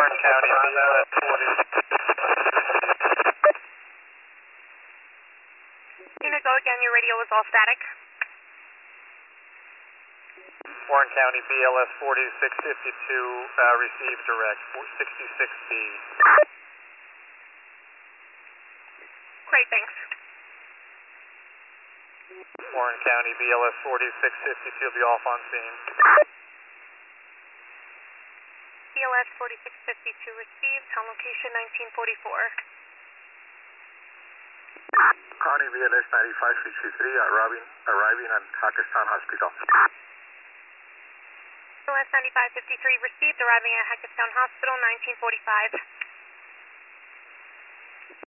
Warren County, BLS 40. Unit, go again. Your radio was all static. Warren County, BLS 4652, receive direct, 66B. Great, thanks. Warren County, BLS 4652 will be off on scene. BLS 4652 received, on location 1944. County, BLS 9563 arriving at Hackettstown Hospital. BLS 9553 received, arriving at Hackettstown Hospital 1945.